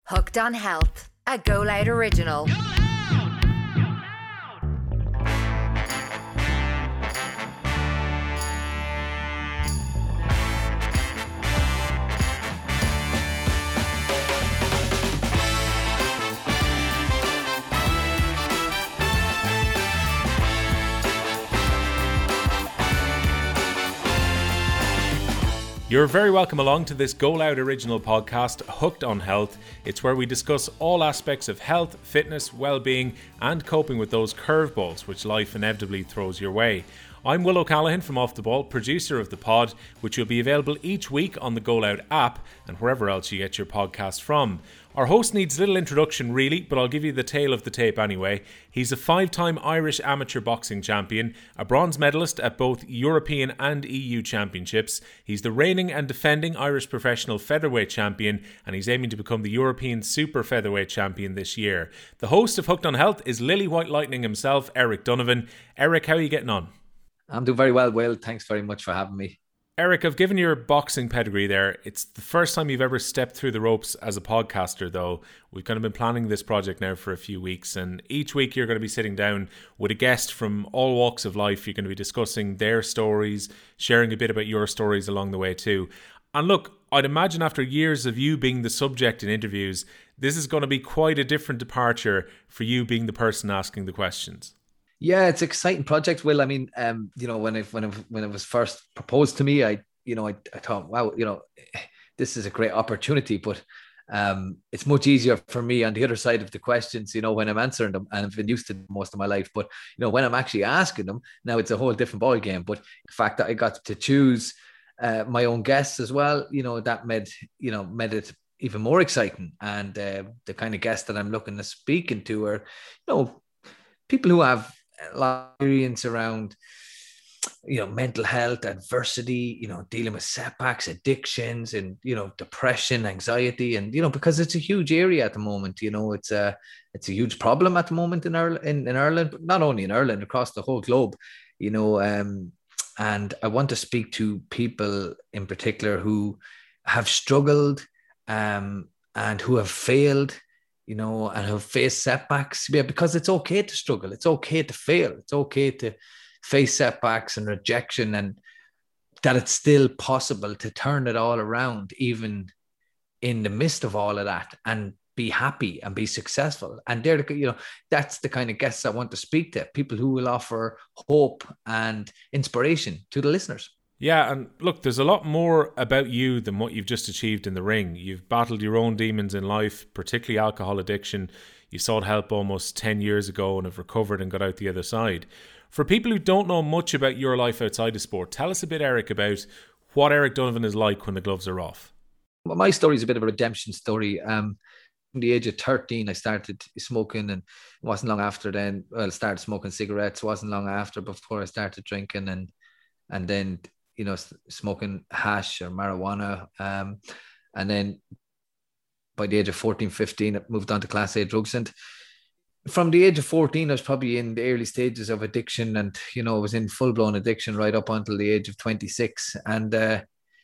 Hooked on Health, a Go Loud original. You're very welcome along to this Go Loud original podcast, Hooked on Health. It's where we discuss all aspects of health, fitness, well-being and coping with those curveballs which life inevitably throws your way. I'm Will O'Callaghan from Off The Ball, producer of the pod, which will be available each week on the Go Loud app and wherever else you get your podcast from. Our host needs little introduction really, but I'll give you the tale of the tape anyway. He's a 5-time Irish amateur boxing champion, a bronze medalist at both European and EU championships. He's the reigning and defending Irish professional featherweight champion, and he's aiming to become the European super featherweight champion this year. The host of Hooked on Health is Lily White Lightning himself, Eric Donovan. Eric, how are you getting on? I'm doing very well, Will. Thanks very much for having me. Eric, I've given your boxing pedigree there. It's the first time you've ever stepped through the ropes as a podcaster, though. We've kind of been planning this project now for a few weeks, and each week you're going to be sitting down with a guest from all walks of life. You're going to be discussing their stories, sharing a bit about your stories along the way too. And look, I'd imagine after years of you being the subject in interviews, this is going to be quite a different departure for you being the person asking the questions. Yeah, it's an exciting project, Will. I mean, when it was first proposed to me, I thought, wow, this is a great opportunity, but it's much easier for me on the other side of the questions, when I'm answering them, and I've been used to them most of my life. But when I'm actually asking them, now it's a whole different ball game. But the fact that I got to choose my own guests as well, that made it even more exciting. And the kind of guests that I'm looking to speaking to are, people who have a lot of experience around, mental health, adversity, dealing with setbacks, addictions, and, depression, anxiety. And, because it's a huge area at the moment, it's a huge problem at the moment in Ireland, but not only in Ireland, across the whole globe, and I want to speak to people in particular who have struggled and who have failed, and have faced setbacks. Yeah, because it's okay to struggle. It's okay to fail. It's okay to face setbacks and rejection, and that it's still possible to turn it all around, even in the midst of all of that, and be happy and be successful. And that's the kind of guests I want to speak to, people who will offer hope and inspiration to the listeners. Yeah, and look, there's a lot more about you than what you've just achieved in the ring. You've battled your own demons in life, particularly alcohol addiction. You sought help almost 10 years ago and have recovered and got out the other side. For people who don't know much about your life outside of sport, tell us a bit, Eric, about what Eric Donovan is like when the gloves are off. Well, my story is a bit of a redemption story. From the age of 13, I started smoking, and it wasn't long after then. Well, I started smoking cigarettes. It wasn't long after before I started drinking, and then smoking hash or marijuana. And then by the age of 14, 15, I moved on to Class A drugs. And from the age of 14, I was probably in the early stages of addiction, and, I was in full-blown addiction right up until the age of 26. And, it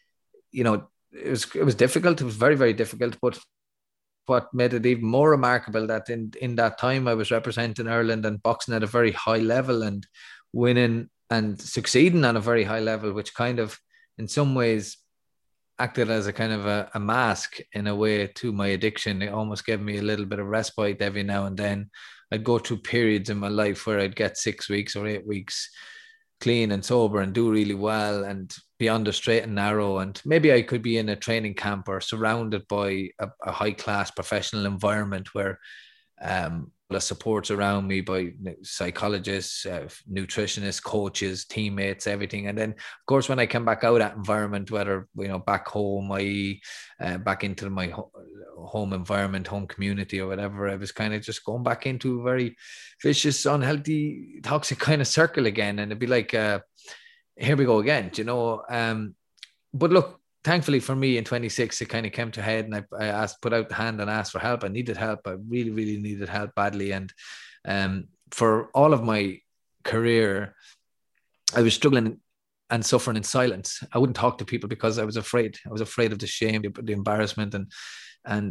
was difficult. It was very, very difficult. But what made it even more remarkable that in that time I was representing Ireland and boxing at a very high level and winning and succeeding on a very high level, which kind of, in some ways, acted as a kind of a mask in a way to my addiction. It almost gave me a little bit of respite every now and then. I'd go through periods in my life where I'd get 6 weeks or 8 weeks clean and sober and do really well and be on the straight and narrow. And maybe I could be in a training camp or surrounded by a high-class professional environment where the supports around me by psychologists, nutritionists, coaches, teammates, everything. And then, of course, when I came back out of that environment, whether, back home, i.e. back into my home environment, home community or whatever, I was kind of just going back into a very vicious, unhealthy, toxic kind of circle again. And it'd be like, here we go again, but look, thankfully for me in 26, it kind of came to a head, and I put out the hand and asked for help. I needed help. I really, really needed help badly. And for all of my career, I was struggling and suffering in silence. I wouldn't talk to people because I was afraid. I was afraid of the shame, the embarrassment, and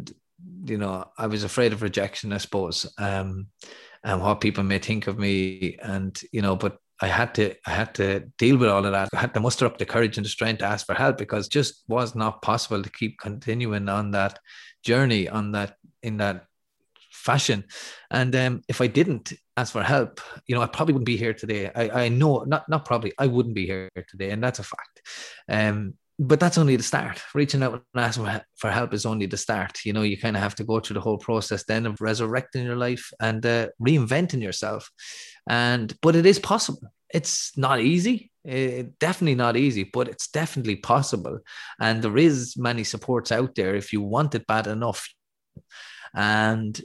I was afraid of rejection, I suppose, and what people may think of me, and but I had to deal with all of that. I had to muster up the courage and the strength to ask for help, because it just was not possible to keep continuing on that journey in that fashion. And if I didn't ask for help, I probably wouldn't be here today. I know, not probably, I wouldn't be here today, and that's a fact. But that's only the start. Reaching out and asking for help is only the start. You kind of have to go through the whole process then of resurrecting your life and reinventing yourself. But it is possible. It's not easy. Definitely not easy, but it's definitely possible. And there is many supports out there if you want it bad enough. And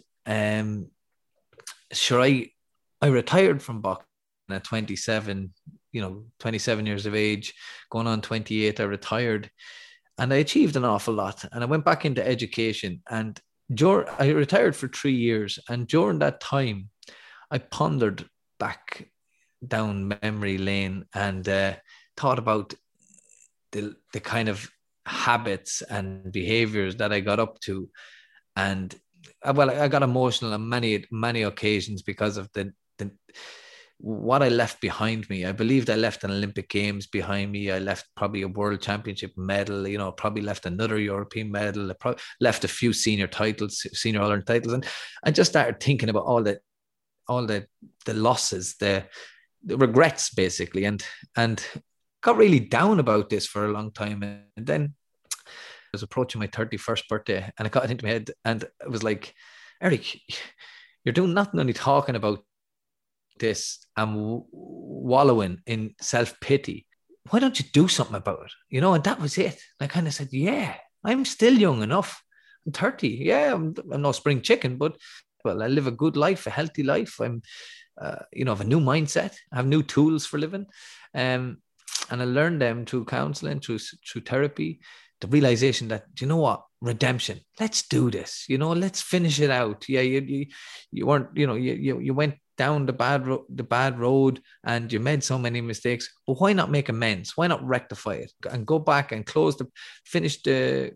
sure, I retired from boxing at 27. 27 years of age, going on 28, I retired, and I achieved an awful lot. And I went back into education, and I retired for 3 years. And during that time, I pondered back down memory lane and thought about the kind of habits and behaviors that I got up to. And I got emotional on many occasions because of the what I left behind me. I believed I left an Olympic Games behind me. I left probably a World Championship medal, probably left another European medal. I left a few senior Ireland titles. And I just started thinking about all the losses, the regrets, basically. And got really down about this for a long time. And then I was approaching my 31st birthday, and it got into my head, and it was like, Eric, you're doing nothing, only talking about this and wallowing in self-pity. Why don't you do something about it? And that was it. I kind of said, yeah, I'm still young enough. I'm 30. Yeah, I'm no spring chicken, but I live a good life, a healthy life. I'm have a new mindset. I have new tools for living. And I learned them through counseling, through therapy, the realization that, redemption, let's do this, let's finish it out. Yeah, you weren't, you went down the bad road and you made so many mistakes, but why not make amends? Why not rectify it and go back and finish the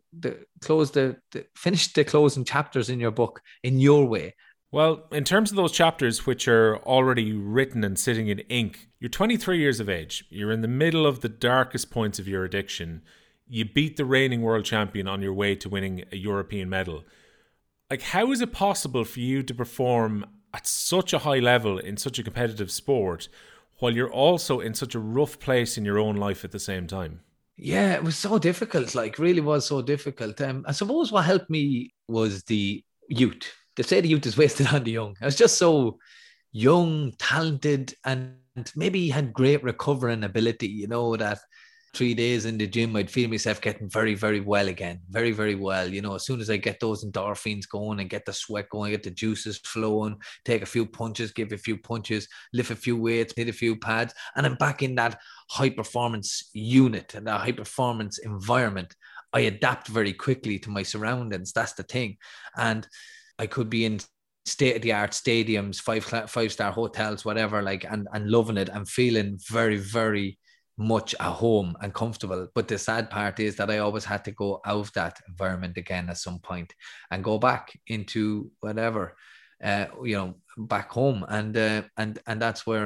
closing chapters in your book in your way? Well, in terms of those chapters which are already written and sitting in ink, you're 23 years of age. You're in the middle of the darkest points of your addiction. You beat the reigning world champion on your way to winning a European medal. Like, how is it possible for you to perform at such a high level in such a competitive sport while you're also in such a rough place in your own life at the same time? Yeah, it was so difficult, really was so difficult. I suppose what helped me was the youth. They say the youth is wasted on the young. I was just so young, talented, and maybe had great recovering ability, that 3 days in the gym, I'd feel myself getting very, very well again. Very, very well. As soon as I get those endorphins going and get the sweat going, get the juices flowing, take a few punches, give a few punches, lift a few weights, hit a few pads, and I'm back in that high performance unit and that high performance environment. I adapt very quickly to my surroundings. That's the thing. And I could be in state-of-the-art stadiums, five-star hotels, whatever, and loving it and feeling very, very much at home and comfortable. But the sad part is that I always had to go out of that environment again at some point and go back into whatever, back home. And that's where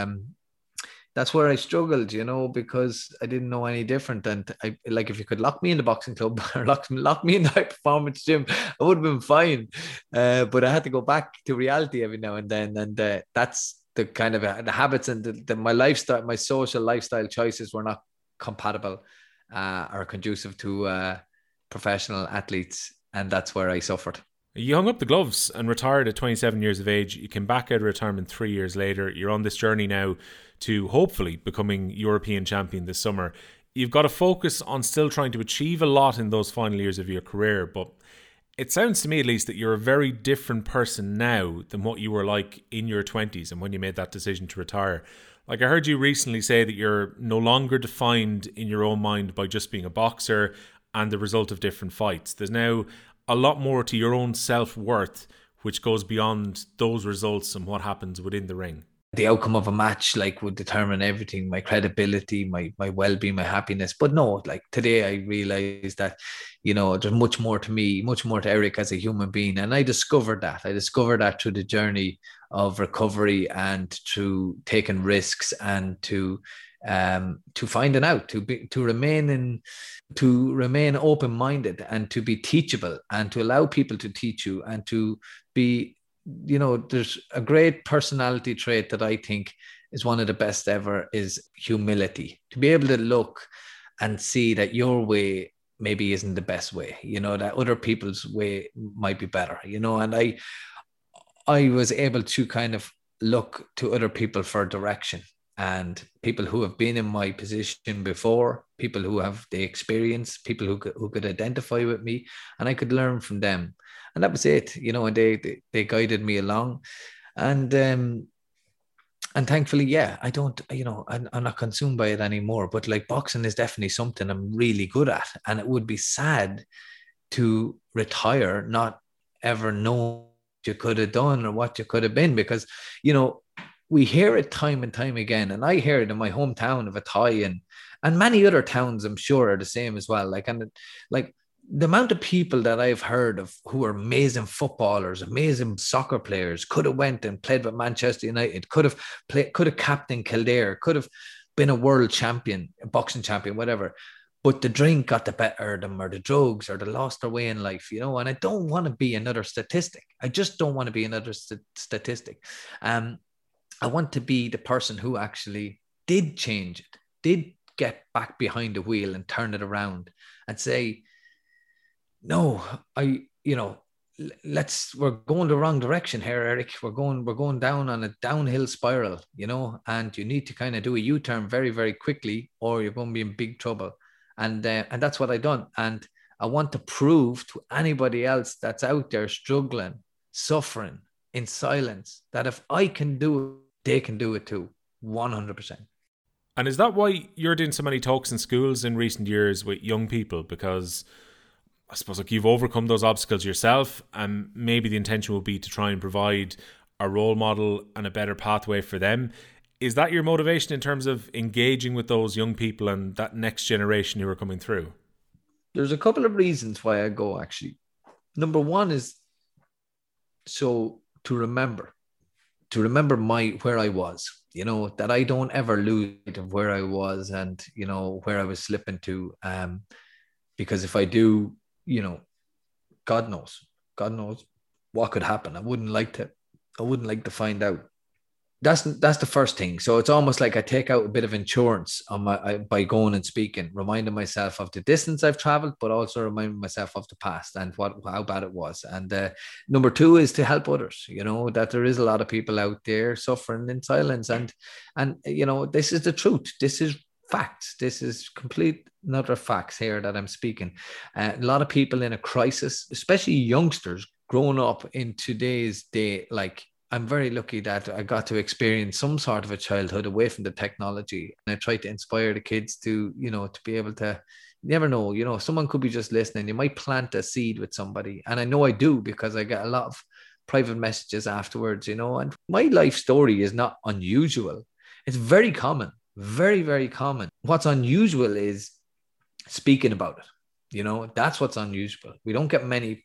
I struggled, because I didn't know any different. And if you could lock me in the boxing club or lock me in the high performance gym, I would have been fine. But I had to go back to reality every now and then. And that's the kind of the habits and my lifestyle, my social lifestyle choices were not compatible or conducive to professional athletes. And that's where I suffered. You hung up the gloves and retired at 27 years of age. You came back out of retirement 3 years later. You're on this journey now to hopefully becoming European champion this summer. You've got to focus on still trying to achieve a lot in those final years of your career, but it sounds to me at least that you're a very different person now than what you were like in your 20s and when you made that decision to retire. Like, I heard you recently say that you're no longer defined in your own mind by just being a boxer and the result of different fights. There's now a lot more to your own self-worth, which goes beyond those results and what happens within the ring. the outcome of a match like would determine everything, my credibility, my well-being, my happiness. But no, like today I realized that, you know, there's much more to me, much more to Eric as a human being. And I discovered that through the journey of recovery and through taking risks and to finding out, to remain open-minded and to be teachable and to allow people to teach you and to be, you know, there's a great personality trait that I think is one of the best ever, is humility. To be able to look and see that your way maybe isn't the best way, you know, that other people's way might be better, you know. And I was able to kind of look to other people for direction, and people who have been in my position before, people who have the experience, people who could identify with me, and I could learn from them. And that was it, you know, and they guided me along. And thankfully, yeah, I don't, you know, I'm not consumed by it anymore. But like boxing is definitely something I'm really good at. And it would be sad to retire, not ever know what you could have done or what you could have been, because, you know, we hear it time and time again. And I hear it in my hometown of Athy and many other towns, I'm sure, are the same as well. Like the amount of people that I've heard of who are amazing footballers, amazing soccer players, could have went and played with Manchester United, could have captained Kildare, could have been a world champion, a boxing champion, whatever. But the drink got the better of them, or the drugs, or they lost their way in life, you know. And I don't want to be another statistic. I just don't want to be another statistic. I want to be the person who actually did change it, did get back behind the wheel and turn it around and say, no, we're going the wrong direction here, Eric. We're going down on a downhill spiral, you know, and you need to kind of do a U-turn very, very quickly, or you're going to be in big trouble. And that's what I done. And I want to prove to anybody else that's out there struggling, suffering in silence, that if I can do it, they can do it too, 100%. And is that why you're doing so many talks in schools in recent years with young people? Because I suppose like you've overcome those obstacles yourself, and maybe the intention will be to try and provide a role model and a better pathway for them. Is that your motivation in terms of engaging with those young people and that next generation who are coming through? There's a couple of reasons why I go, actually. Number one is so to remember where I was, you know, that I don't ever lose sight of where I was and, you know, where I was slipping to. Because if I do, you know, God knows what could happen. I wouldn't like to find out. That's the first thing. So it's almost like I take out a bit of insurance on by going and speaking, reminding myself of the distance I've traveled, but also reminding myself of the past and how bad it was. And number two is to help others, you know, that there is a lot of people out there suffering in silence. And you know, this is the truth. This is facts. This is complete another facts here that I'm speaking. A lot of people in a crisis, especially youngsters growing up in today's day. Like, I'm very lucky that I got to experience some sort of a childhood away from the technology. And I try to inspire the kids to, you know, to be able to, you never know, you know, someone could be just listening. You might plant a seed with somebody. And I know I do, because I get a lot of private messages afterwards, you know, and my life story is not unusual. It's very common, very, very common. What's unusual is speaking about it. You know, that's what's unusual. We don't get many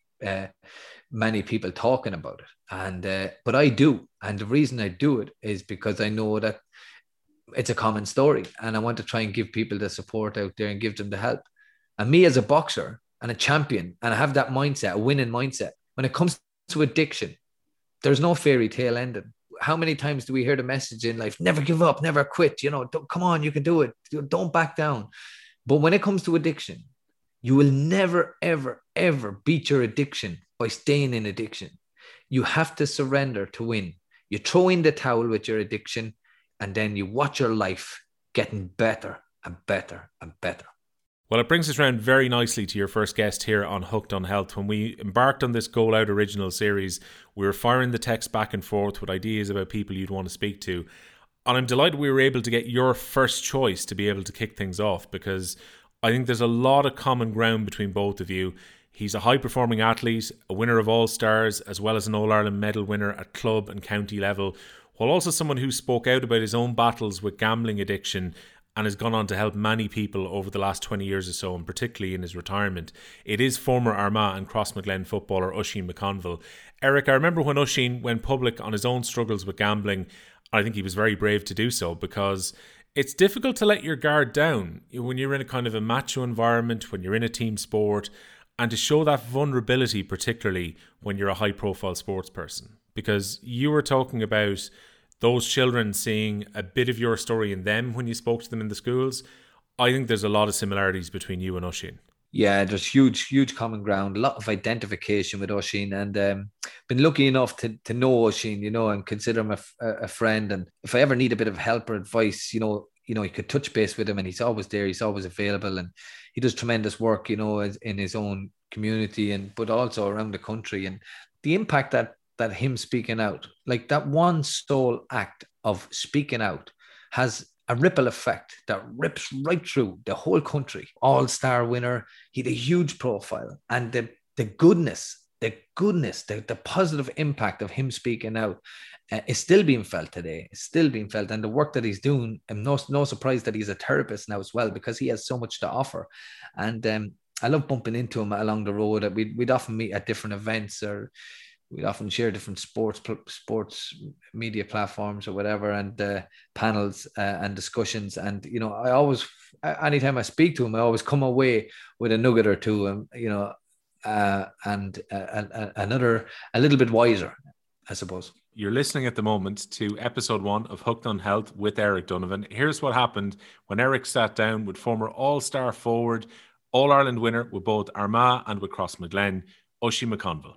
people talking about it, and but I do. And the reason I do it is because I know that it's a common story, and I want to try and give people the support out there and give them the help. And me as a boxer and a champion, and I have that mindset, a winning mindset, when it comes to addiction, there's no fairy tale ending. How many times do we hear the message in life, never give up, never quit, you know, come on, you can do it, don't back down. But when it comes to addiction, you will never, ever, ever beat your addiction by staying in addiction. You have to surrender to win. You throw in the towel with your addiction, and then you watch your life getting better and better and better. Well, it brings us around very nicely to your first guest here on Hooked on Health. When we embarked on this Goal Out original series, we were firing the text back and forth with ideas about people you'd want to speak to. And I'm delighted we were able to get your first choice to be able to kick things off, because I think there's a lot of common ground between both of you. He's a high-performing athlete, a winner of All-Stars, as well as an All-Ireland medal winner at club and county level. while also someone who spoke out about his own battles with gambling addiction and has gone on to help many people over the last 20 years or so, and particularly in his retirement. It is former Armagh and Crossmaglen footballer Oisín McConville. Eric, I remember when Oisín went public on his own struggles with gambling. I think he was very brave to do so, because it's difficult to let your guard down when you're in a kind of a macho environment, when you're in a team sport, and to show that vulnerability, particularly when you're a high-profile sports person. Because you were talking about those children seeing a bit of your story in them when you spoke to them in the schools. I think there's a lot of similarities between you and Oisín. Yeah, there's huge common ground, a lot of identification with Oisín, and been lucky enough to know Oisín, and consider him a friend. And if I ever need a bit of help or advice, you could touch base with him, and he's always there, he's always available, and he does tremendous work, in his own community but also around the country. And the impact that him speaking out, like that one sole act of speaking out, has a ripple effect that rips right through the whole country. All-star winner, he had a huge profile, and the goodness, the positive impact of him speaking out is still being felt today. It's still being felt, and the work that he's doing, I'm no surprise that he's a therapist now as well, because he has so much to offer. And I love bumping into him along the road. We'd often meet at different events, or we'd often share different sports media platforms or whatever, and panels and discussions. And, I always, anytime I speak to him, I always come away with a nugget or two, and another, a little bit wiser, I suppose. You're listening at the moment to episode 1 of Hooked on Health with Eric Donovan. Here's what happened when Eric sat down with former All-Star forward, All-Ireland winner with both Armagh and with Crossmaglen, Oisín McConville.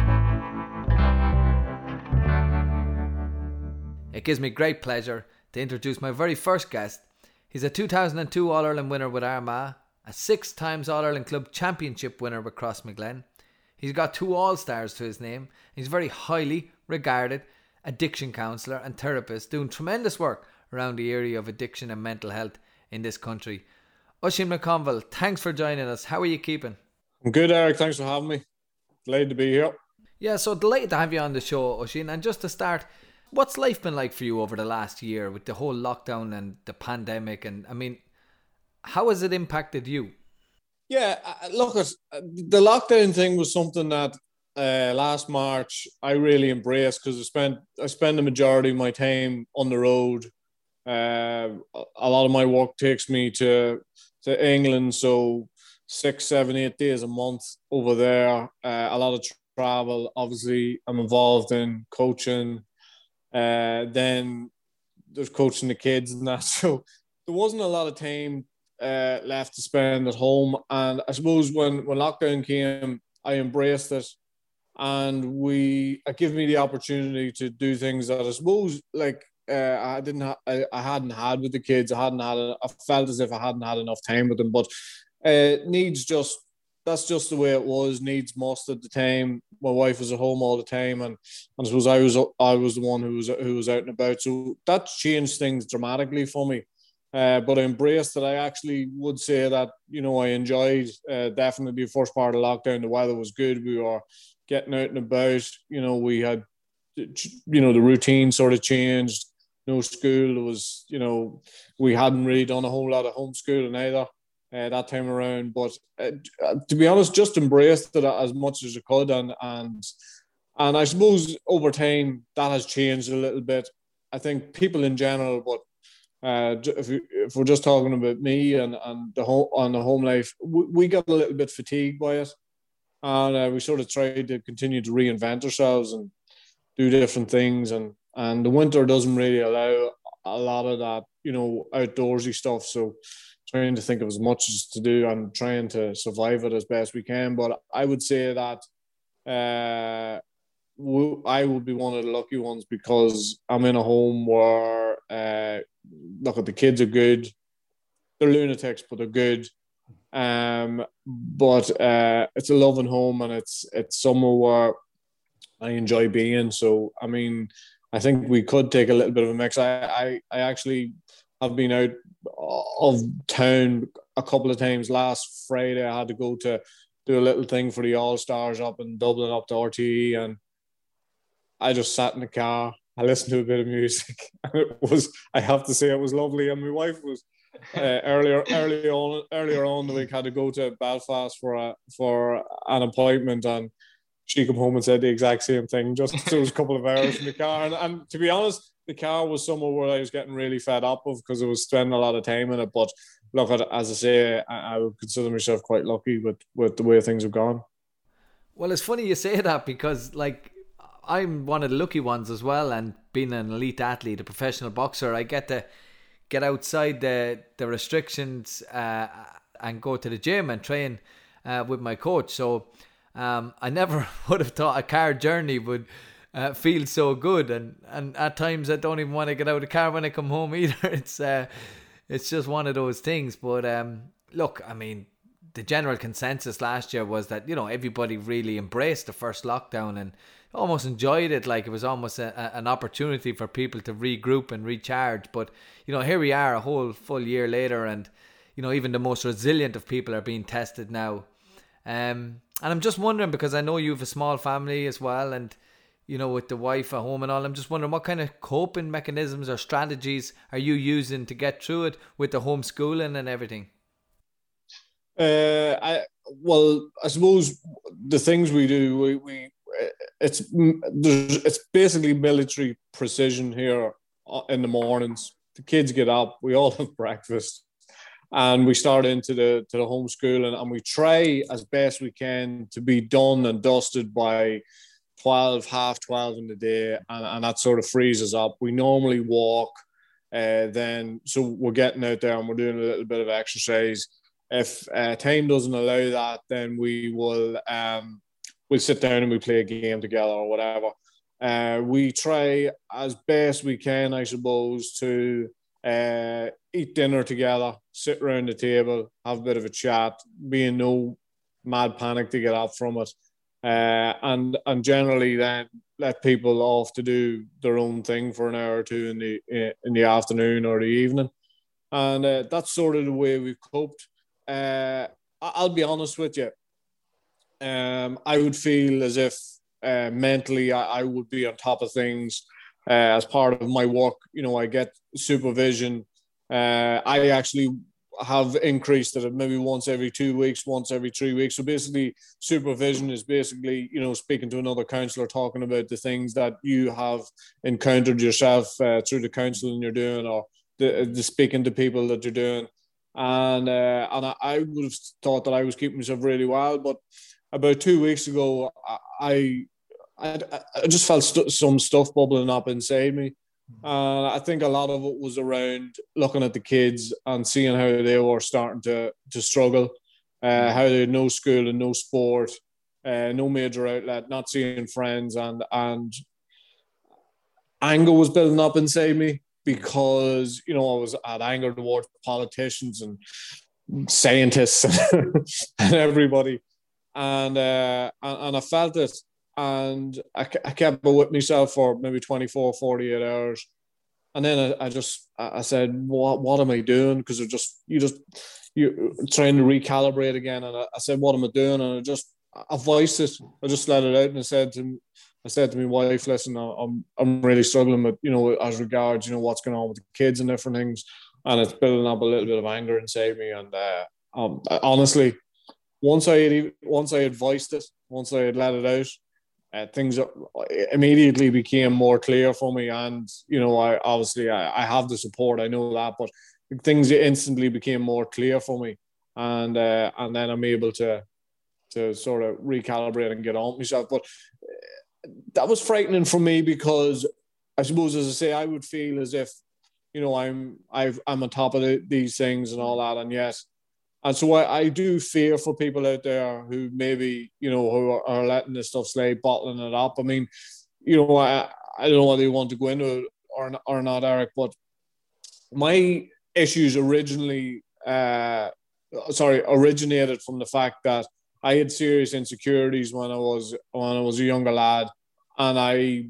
It gives me great pleasure to introduce my very first guest. He's a 2002 All-Ireland winner with Armagh, a 6 times All-Ireland Club Championship winner with Crossmaglen. He's got 2 All-Stars to his name. He's very highly regarded addiction counsellor and therapist, doing tremendous work around the area of addiction and mental health in this country. Oisín McConville, thanks for joining us. How are you keeping? I'm good, Eric. Thanks for having me. Delighted to be here. Yeah, so delighted to have you on the show, Oisín. And just to start, what's life been like for you over the last year with the whole lockdown and the pandemic? And I mean, how has it impacted you? Yeah, look, the lockdown thing was something that last March I really embraced, because I spend the majority of my time on the road. A lot of my work takes me to England, so 6, 7, 8 days a month over there. A lot of travel. Obviously, I'm involved in coaching. Then there's coaching the kids and that. So there wasn't a lot of time left to spend at home. And I suppose when lockdown came, I embraced it, and it gave me the opportunity to do things that I suppose I hadn't had with the kids. I felt as if I hadn't had enough time with them. But that's just the way it was. Needs must at the time. My wife was at home all the time, and I suppose I was the one who was out and about. So that changed things dramatically for me. But I embraced it. I actually would say that, I enjoyed definitely the first part of lockdown. The weather was good. We were getting out and about. We had, the routine sort of changed. No school. It was, we hadn't really done a whole lot of homeschooling either that time around. But to be honest, just embraced it as much as I could. And I suppose over time that has changed a little bit. I think people in general, but if we're just talking about me and the home life, we got a little bit fatigued by it, and we sort of tried to continue to reinvent ourselves and do different things. And the winter doesn't really allow a lot of that, outdoorsy stuff. So trying to think of as much as to do and trying to survive it as best we can. But I would say that I would be one of the lucky ones, because I'm in a home where look, the kids are good. They're lunatics, but they're good. But it's a loving home, and it's somewhere where I enjoy being. So I mean, I think we could take a little bit of a mix. I actually have been out of town a couple of times. Last Friday I had to go to do a little thing for the All-Stars up in Dublin, up to RTE, and I just sat in the car I listened to a bit of music. I have to say, it was lovely. And my wife was earlier on the week had to go to Belfast for an appointment, and she came home and said the exact same thing. Just there was a couple of hours in the car, and to be honest, the car was somewhere where I was getting really fed up of because I was spending a lot of time in it. But look, as I say, I would consider myself quite lucky with the way things have gone. Well, it's funny you say that because, like, I'm one of the lucky ones as well, and being an elite athlete, a professional boxer, I get to get outside the restrictions and go to the gym and train with my coach. So I never would have thought a car journey would feel so good, and at times I don't even want to get out of the car when I come home either. It's just one of those things. But look, I mean, the general consensus last year was that, you know, everybody really embraced the first lockdown and almost enjoyed it, like it was almost an opportunity for people to regroup and recharge. But, you know, here we are a whole full year later, and, you know, even the most resilient of people are being tested now. And I'm just wondering, because I know you have a small family as well, and, you know, with the wife at home and all, I'm just wondering what kind of coping mechanisms or strategies are you using to get through it with the homeschooling and everything? I suppose the things we do, it's basically military precision here in the mornings. The kids get up, we all have breakfast, and we start into the homeschooling, and we try as best we can to be done and dusted by 12 in the day, and that sort of frees us up. We normally walk, then so we're getting out there and we're doing a little bit of exercise. If time doesn't allow that, then we will we'll sit down and we play a game together or whatever. We try as best we can, I suppose, to eat dinner together, sit around the table, have a bit of a chat, be in no mad panic to get up from it, and generally then let people off to do their own thing for an hour or two in the afternoon or the evening, and that's sort of the way we've coped. I'll be honest with you. I would feel as if mentally I would be on top of things as part of my work. You know, I get supervision. I actually have increased it maybe once every 2 weeks, once every 3 weeks. So basically, supervision is basically, you know, speaking to another counsellor, talking about the things that you have encountered yourself through the counselling you're doing, or the speaking to people that you're doing. And I would have thought that I was keeping myself really well, but about 2 weeks ago, I just felt some stuff bubbling up inside me. I think a lot of it was around looking at the kids and seeing how they were starting to struggle, how they had no school and no sport, no major outlet, not seeing friends, and anger was building up inside me. Because, you know, I had anger towards politicians and scientists and everybody, and I felt it, and I kept it with myself for maybe 24, 48 hours, and then I said, what am I doing? Because you're trying to recalibrate again, and I said, what am I doing? And I voiced it. I just let it out, and I said to my wife, listen, I'm really struggling with, you know, as regards, you know, what's going on with the kids and different things, and it's building up a little bit of anger inside me. And honestly, once I had voiced it, once I had let it out, things immediately became more clear for me. And, you know, I have the support, I know that, but things instantly became more clear for me, and then I'm able to sort of recalibrate and get on with myself. But that was frightening for me, because I suppose, as I say, I would feel as if, you know, I'm on top of these things and all that, and yes, and so I do fear for people out there who maybe, you know, who are letting this stuff slide, bottling it up. I mean, you know, I don't know whether you want to go into it or not, Eric, but my issues originated from the fact that I had serious insecurities when I was a younger lad, and I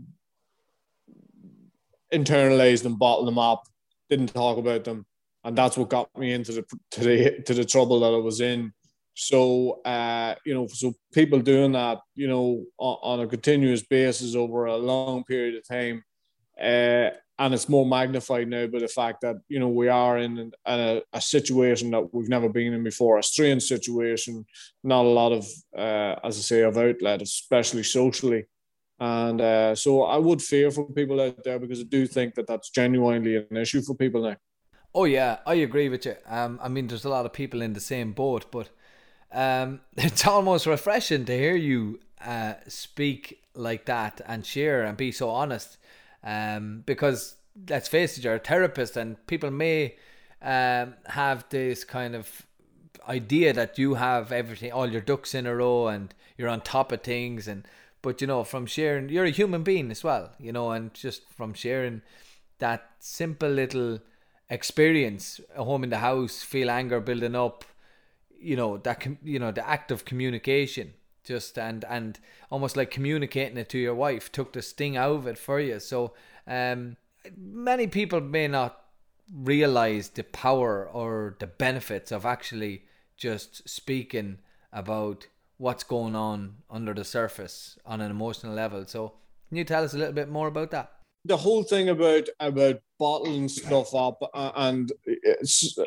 internalized them, bottled them up, didn't talk about them, and that's what got me into the trouble that I was in. So, you know, so people doing that, you know, on a continuous basis over a long period of time, And it's more magnified now by the fact that, you know, we are in a situation that we've never been in before, a strange situation, not a lot of, as I say, of outlet, especially socially. And so I would fear for people out there, because I do think that that's genuinely an issue for people now. Oh yeah, I agree with you. I mean, there's a lot of people in the same boat, but it's almost refreshing to hear you speak like that and share and be so honest. Because let's face it, you're a therapist, and people may have this kind of idea that you have everything, all your ducks in a row, and you're on top of things. But you know, from sharing, you're a human being as well, you know, and just from sharing that simple little experience, a home in the house, feel anger building up, you know, that the act of communication, just and almost like communicating it to your wife took the sting out of it for you. So many people may not realize the power or the benefits of actually just speaking about what's going on under the surface on an emotional level. So can you tell us a little bit more about that? The whole thing about bottling stuff up, and it's,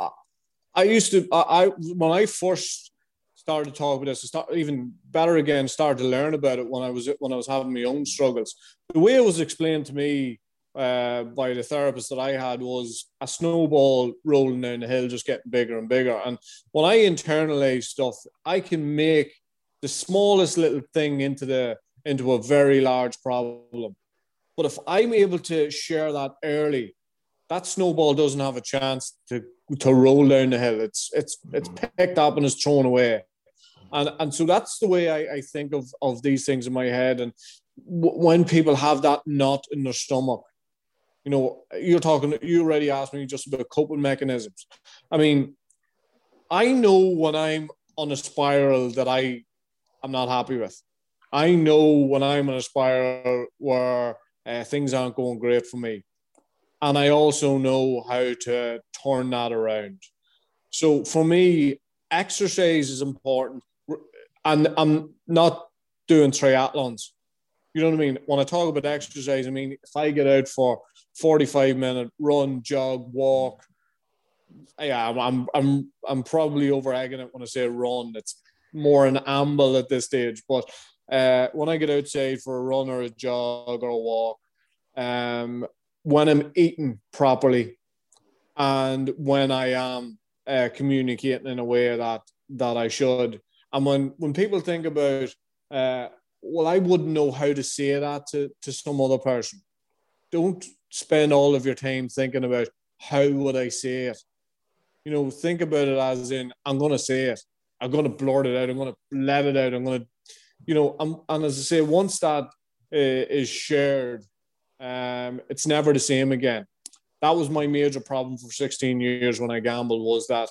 when I first started talking about this, even better again, started to learn about it when I was having my own struggles. The way it was explained to me by the therapist that I had was a snowball rolling down the hill, just getting bigger and bigger. And when I internalize stuff, I can make the smallest little thing into a very large problem. But if I'm able to share that early, that snowball doesn't have a chance to roll down the hill. It's picked up and it's thrown away. And so that's the way I think of these things in my head. And when people have that knot in their stomach, you know, you already asked me just about coping mechanisms. I mean, I know when I'm on a spiral that I'm not happy with. I know when I'm on a spiral where things aren't going great for me. And I also know how to turn that around. So for me, exercise is important. And I'm not doing triathlons. You know what I mean? When I talk about exercise, I mean, if I get out for 45-minute run, jog, walk, yeah, I'm probably over-egging it when I say run. It's more an amble at this stage. But when I get outside for a run or a jog or a walk, when I'm eating properly, and when I am communicating in a way that I should, and when people think about, well, I wouldn't know how to say that to some other person. Don't spend all of your time thinking about how would I say it. You know, think about it as in, I'm going to say it. I'm going to blurt it out. I'm going to let it out. I'm going to, you know, and as I say, once that is shared, it's never the same again. That was my major problem for 16 years when I gambled, was that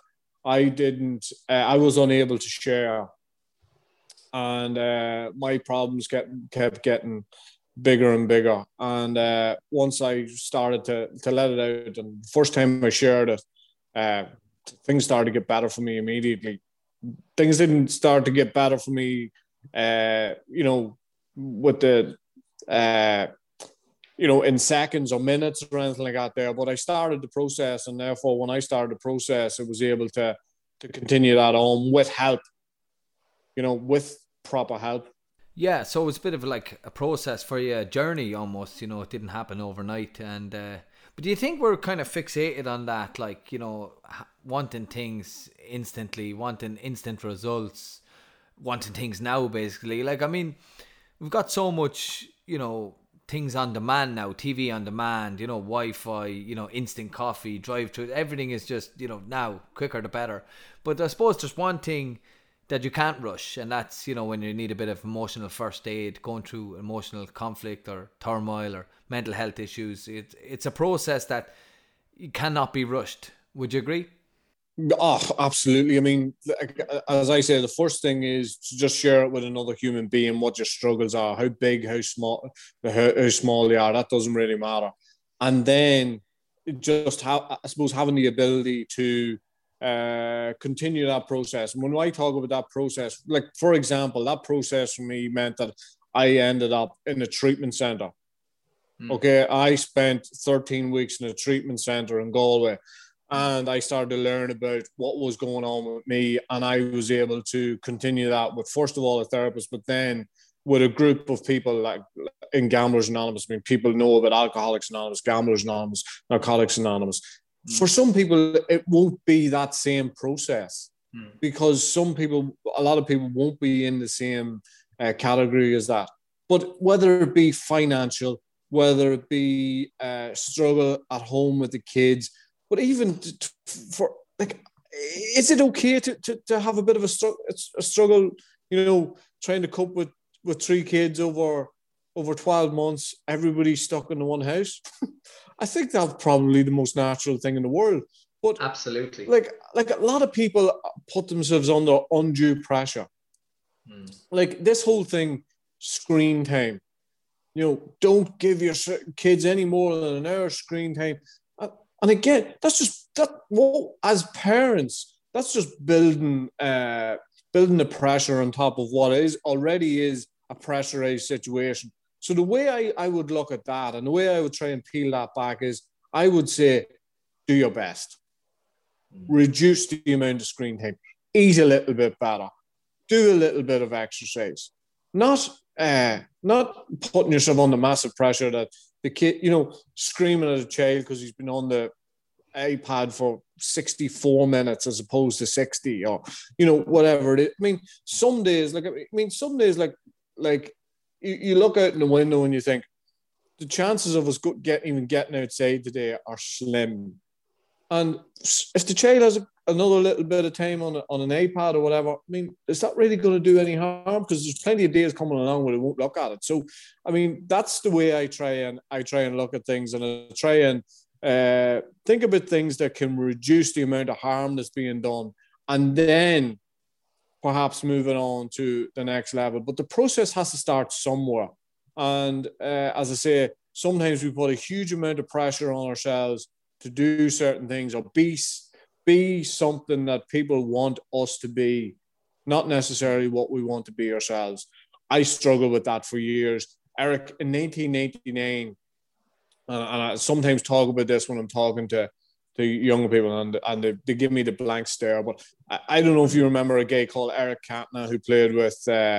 I was unable to share. And my problems kept getting bigger and bigger. And once I started to let it out, and the first time I shared it, things started to get better for me immediately. Things didn't start to get better for me, you know, with the, you know, in seconds or minutes or anything like that there. But I started the process, and therefore when I started the process, I was able to continue that on with help, you know, with proper help. Yeah, so it was a bit of like a process for you, a journey almost, you know, it didn't happen overnight. And but do you think we're kind of fixated on that, like, you know, wanting things instantly, wanting instant results, wanting things now, basically? Like, I mean, we've got so much, you know, things on demand now, TV on demand, you know, Wi-Fi, you know, instant coffee, drive-through, everything is just, you know, now, quicker the better. But I suppose there's one thing that you can't rush, and that's, you know, when you need a bit of emotional first aid, going through emotional conflict or turmoil or mental health issues. It's a process that cannot be rushed. Would you agree? Oh, absolutely. I mean, as I say, the first thing is to just share it with another human being, what your struggles are, how big, how small they are. That doesn't really matter. And then just I suppose having the ability to continue that process. And when I talk about that process, like, for example, that process for me meant that I ended up in a treatment center. Okay, I spent 13 weeks in a treatment centre in Galway, and I started to learn about what was going on with me, and I was able to continue that with, first of all, a therapist, but then with a group of people like in Gamblers Anonymous. I mean, people know about Alcoholics Anonymous, Gamblers Anonymous, Narcotics Anonymous. For some people, it won't be that same process because a lot of people won't be in the same category as that. But whether it be financial, whether it be struggle at home with the kids, but even for like, is it okay to have a bit of a struggle, trying to cope with 3 kids over 12 months, everybody stuck in the one house? I think that's probably the most natural thing in the world. But absolutely, like a lot of people put themselves under undue pressure. Like this whole thing, screen time. Don't give your kids any more than an hour screen time. And again, as parents, that's just building the pressure on top of what already is a pressurized situation. So the way I would look at that, and the way I would try and peel that back, is I would say, do your best. Reduce the amount of screen time. Eat a little bit better. Do a little bit of exercise. Not putting yourself under massive pressure that the kid, screaming at a child because he's been on the iPad for 64 minutes as opposed to 60, or whatever it is. I mean, some days like you look out in the window and you think the chances of us even getting outside today are slim. And if the child has another little bit of time on an iPad or whatever, I mean, is that really going to do any harm? Because there's plenty of days coming along where they won't look at it. So, I mean, that's the way I try and look at things, and I try and think about things that can reduce the amount of harm that's being done, and then perhaps moving on to the next level. But the process has to start somewhere. And as I say, sometimes we put a huge amount of pressure on ourselves to do certain things or be something that people want us to be, not necessarily what we want to be ourselves. I struggled with that for years. Eric, in 1989, and I sometimes talk about this when I'm talking to younger people, and they give me the blank stare. But I don't know if you remember a guy called Eric Cantona who played with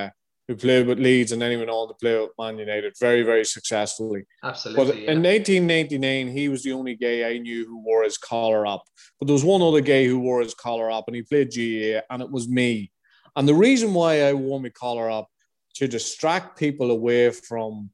Leeds, and then he went on to play with Man United very, very successfully. Absolutely. But in 1999, he was the only guy I knew who wore his collar up. But there was one other guy who wore his collar up, and he played GAA, and it was me. And the reason why I wore my collar up, to distract people away from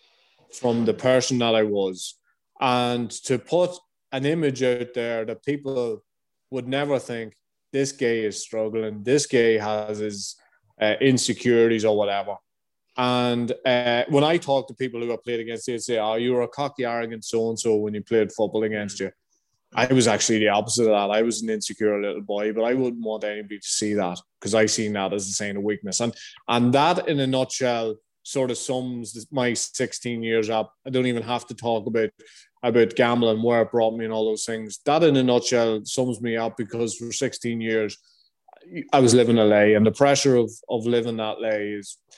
the person that I was, and to put an image out there that people would never think, this guy is struggling, this guy has his insecurities or whatever. And when I talk to people who I played against, they'd say, oh, you were a cocky, arrogant so-and-so when you played football against you. I was actually the opposite of that. I was an insecure little boy, but I wouldn't want anybody to see that, because I seen that as a sign of weakness. And that, in a nutshell, sort of sums my 16 years up. I don't even have to talk about gambling, where it brought me and all those things. That, in a nutshell, sums me up, because for 16 years, I was living a lie, and the pressure of living that lie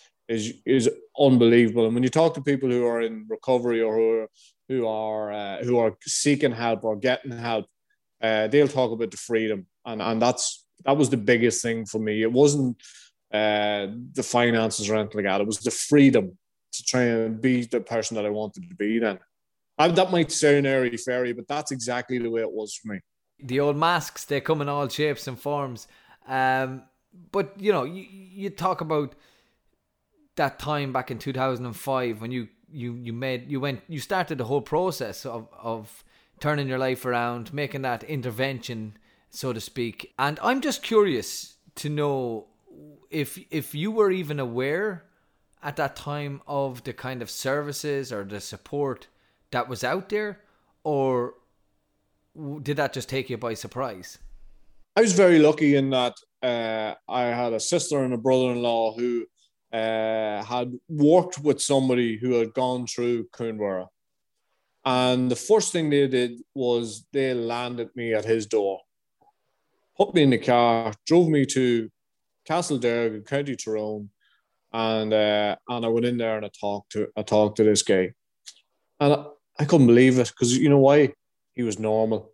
is unbelievable. And when you talk to people who are in recovery, or who are seeking help or getting help, they'll talk about the freedom, and that was the biggest thing for me. It wasn't the finances or anything like that. It was the freedom to try and be the person that I wanted to be then. That might sound airy-fairy, but that's exactly the way it was for me. The old masks, they come in all shapes and forms. But, you talk about that time back in 2005 when you started the whole process of turning your life around, making that intervention, so to speak. And I'm just curious to know if you were even aware at that time of the kind of services or the support that was out there, or did that just take you by surprise? I was very lucky in that I had a sister and a brother-in-law who had worked with somebody who had gone through Coonborough. And the first thing they did was they landed me at his door, put me in the car, drove me to Castlederg in County Tyrone, and I went in there and I talked to this guy. And I couldn't believe it, because you know why? He was normal.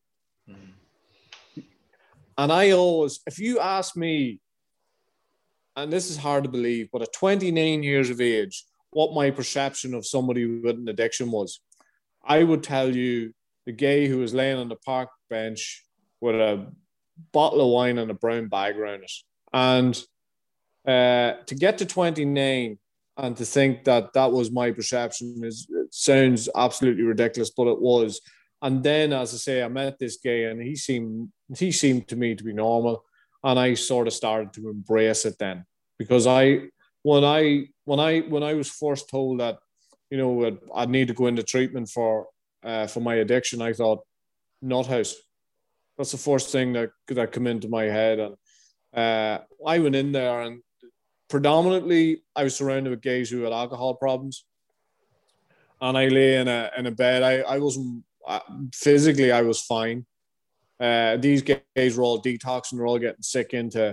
And I always, if you ask me, and this is hard to believe, but at 29 years of age, what my perception of somebody with an addiction was, I would tell you the guy who was laying on the park bench with a bottle of wine and a brown bag around it. And to get to 29 and to think that that was my perception it sounds absolutely ridiculous, but it was. And then, as I say, I met this guy, and he seemed to me to be normal, and I sort of started to embrace it then, because when I was first told that, you know, I'd need to go into treatment for my addiction, I thought, nut house. That's the first thing that came into my head, and I went in there, and predominantly I was surrounded with guys who had alcohol problems, and I lay in a bed. I wasn't physically, I was fine. These guys were all detoxing, they're all getting sick into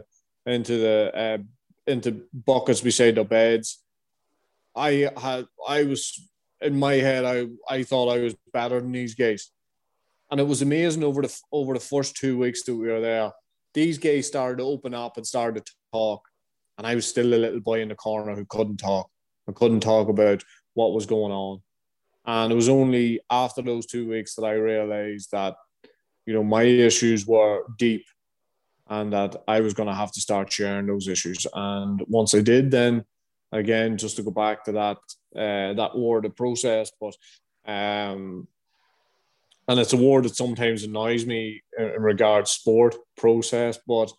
buckets beside their beds. I was in my head, I thought I was better than these guys. And it was amazing over the first 2 weeks that we were there. These guys started to open up and started to talk. And I was still a little boy in the corner who couldn't talk. I couldn't talk about what was going on. And it was only after those 2 weeks that I realized that, you know, my issues were deep, and that I was going to have to start sharing those issues. And once I did, then again, just to go back to that word, the process, but and it's a word that sometimes annoys me in regards sport process, but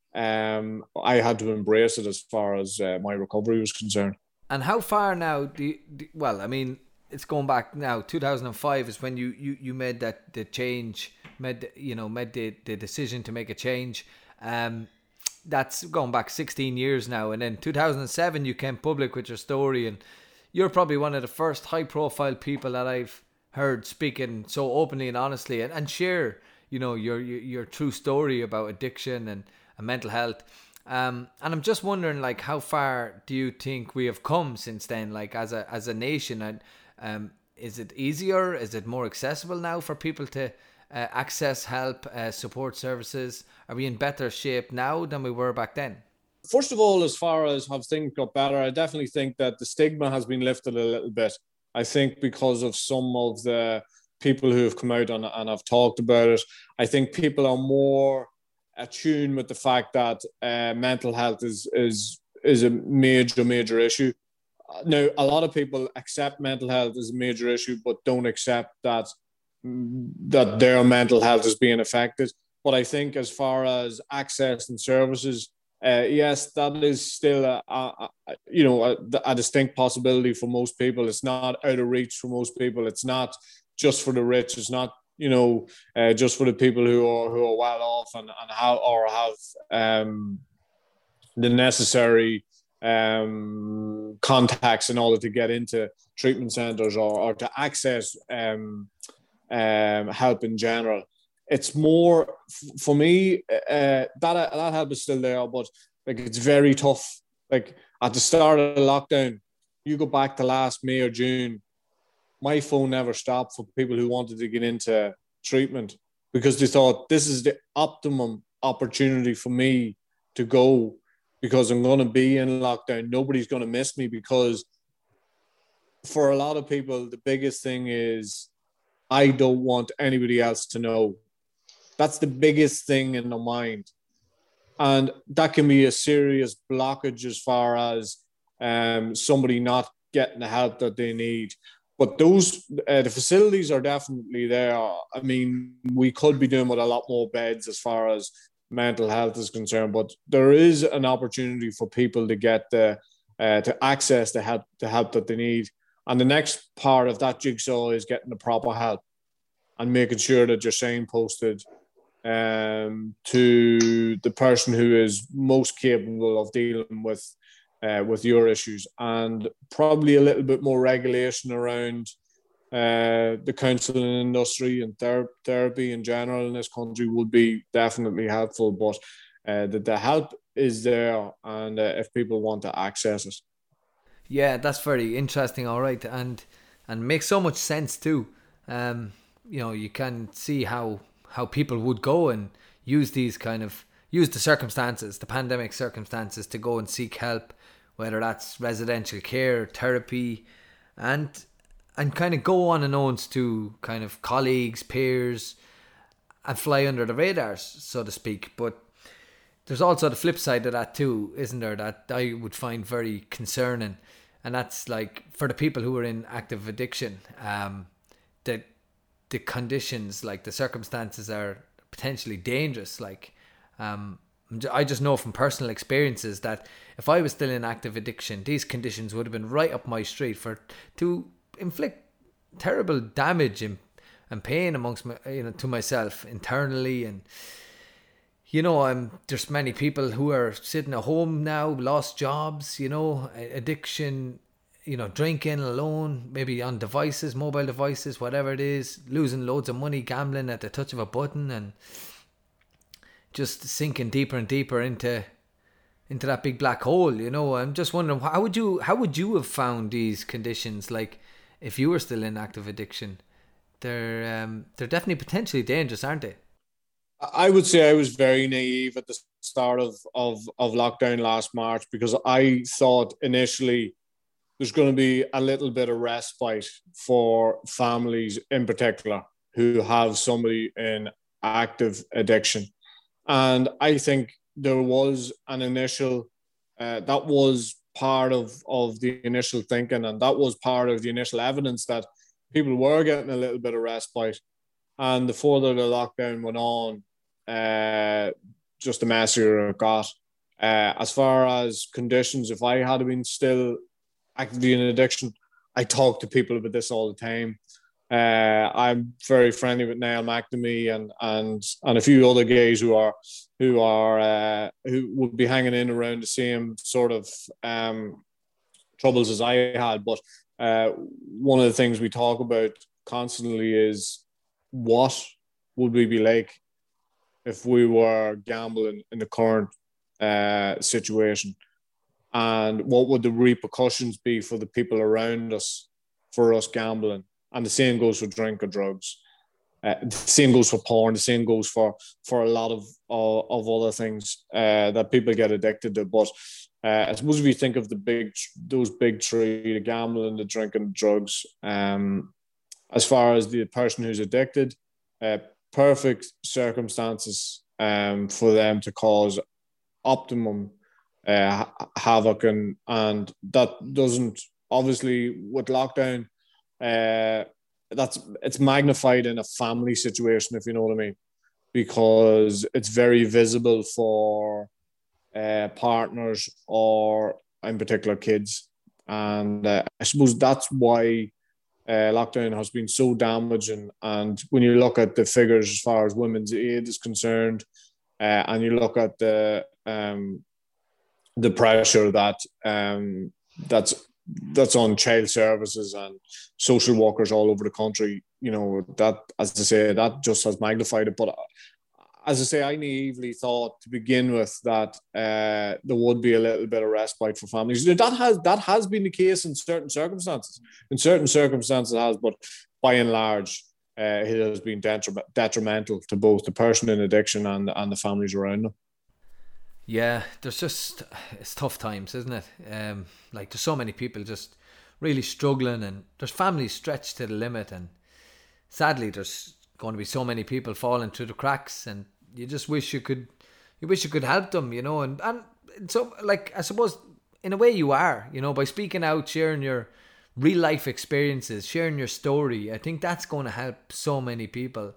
I had to embrace it as far as my recovery was concerned. And how far now well, I mean, it's going back now. 2005 is when you made the change, made the decision to make a change. That's going back 16 years now. And then 2007 you came public with your story, and you're probably one of the first high profile people that I've heard speaking so openly and honestly and share, you know, your true story about addiction and mental health. And I'm just wondering, like, how far do you think we have come since then, like as a nation? And is it easier? Is it more accessible now for people to access help, support services? Are we in better shape now than we were back then? First of all, as far as have things got better, I definitely think that the stigma has been lifted a little bit. I think because of some of the people who have come out and have talked about it, I think people are more attuned with the fact that mental health is a major issue. Now, a lot of people accept mental health as a major issue, but don't accept that their mental health is being affected. But I think as far as access and services, yes, that is still a distinct possibility for most people. It's not out of reach for most people. It's not just for the rich. It's not, just for the people who are well off and have the necessary contacts in order to get into treatment centres or to access help in general. It's more for me that help is still there, but like it's very tough. Like at the start of the lockdown, you go back to last May or June, my phone never stopped for people who wanted to get into treatment because they thought this is the optimum opportunity for me to go because I'm going to be in lockdown. Nobody's going to miss me, because for a lot of people, the biggest thing is I don't want anybody else to know. That's the biggest thing in their mind. And that can be a serious blockage as far as somebody not getting the help that they need. But those the facilities are definitely there. I mean, we could be doing with a lot more beds as far as mental health is concerned, but there is an opportunity for people to get to access the help that they need. And the next part of that jigsaw is getting the proper help and making sure that you're signposted to the person who is most capable of dealing with your issues, and probably a little bit more regulation around the counselling industry and therapy in general in this country would be definitely helpful. But the help is there, and if people want to access it. Yeah, that's very interesting. All right. And and makes so much sense too. You can see how people would go and use the circumstances, the pandemic circumstances, to go and seek help, whether that's residential care, therapy, and kind of go unannounced to kind of colleagues, peers, and fly under the radars, so to speak. But there's also the flip side of that too, isn't there, that I would find very concerning. And that's like, for the people who are in active addiction, the conditions, like the circumstances, are potentially dangerous. Like, I just know from personal experiences that if I was still in active addiction, these conditions would have been right up my street to inflict terrible damage and pain amongst to myself internally. And there's many people who are sitting at home now, lost jobs, addiction, drinking alone, maybe on devices, mobile devices, whatever it is, losing loads of money, gambling at the touch of a button, and just sinking deeper and deeper into that big black hole. I'm just wondering, how would you have found these conditions, like if you were still in active addiction? They're definitely potentially dangerous, aren't they? I would say I was very naive at the start of lockdown last March, because I thought initially there's going to be a little bit of respite for families in particular who have somebody in active addiction. And I think there was an initial, that was part of the initial thinking, and that was part of the initial evidence that people were getting a little bit of respite. And the further the lockdown went on, just the messier it got. As far as conditions, if I had been still actively in addiction, I talk to people about this all the time. I'm very friendly with Niall McNamee and a few other guys who would be hanging in around the same sort of troubles as I had. But one of the things we talk about constantly is, what would we be like if we were gambling in the current situation, and what would the repercussions be for the people around us for us gambling? And the same goes for drink or drugs. The same goes for porn. The same goes for a lot of other things that people get addicted to. But I suppose if you think of those big three, the gambling, the drink, and the drugs, as far as the person who's addicted, perfect circumstances for them to cause optimum havoc, and that doesn't, obviously with lockdown, it's magnified in a family situation, if you know what I mean, because it's very visible for partners, or in particular kids. And I suppose that's why lockdown has been so damaging. And when you look at the figures as far as women's aid is concerned, and you look at the pressure that's on child services and social workers all over the country, that, as I say, that just has magnified it. But as I say, I naively thought to begin with that there would be a little bit of respite for families. That has been the case in certain circumstances. In certain circumstances it has, but by and large, it has been detrimental to both the person in addiction and the families around them. Yeah, it's tough times, isn't it? Like, there's so many people just really struggling, and there's families stretched to the limit, and sadly there's going to be so many people falling through the cracks, and you just wish you could help them, and so, like, I suppose in a way you are, by speaking out, sharing your real life experiences, sharing your story. I think that's going to help so many people.